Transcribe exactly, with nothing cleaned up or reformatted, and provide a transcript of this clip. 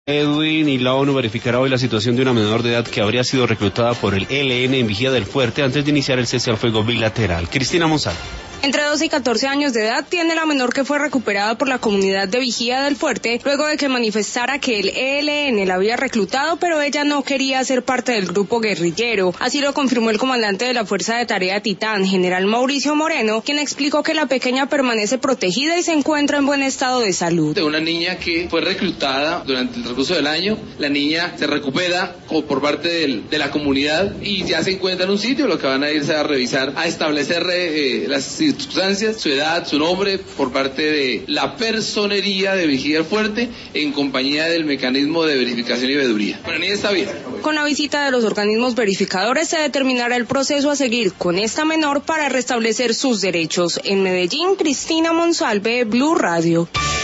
Edwin, y la ONU verificará hoy la situación de una menor de edad que habría sido reclutada por el E L N en Vigía del Fuerte antes de iniciar el cese al fuego bilateral. Cristina Monsalve. Entre doce y catorce años de edad tiene la menor que fue recuperada por la comunidad de Vigía del Fuerte luego de que manifestara que el E L N la había reclutado, pero ella no quería ser parte del grupo guerrillero. Así lo confirmó el comandante de la Fuerza de Tarea Titán, general Mauricio Moreno, quien explicó que la pequeña permanece protegida y se encuentra en buen estado de salud. De una niña que fue reclutada durante el transcurso del año, la niña se recupera por parte del, de la comunidad y ya se encuentra en un sitio, lo que van a irse a revisar, a establecer eh, las circunstancias, su edad, su nombre, por parte de la personería de Vigía del Fuerte en compañía del mecanismo de verificación y veeduría. La niña está bien. Con la visita de los organismos verificadores se determinará el proceso a seguir con esta menor para restablecer sus derechos. En Medellín, Cristina Monsalve, Blue Radio.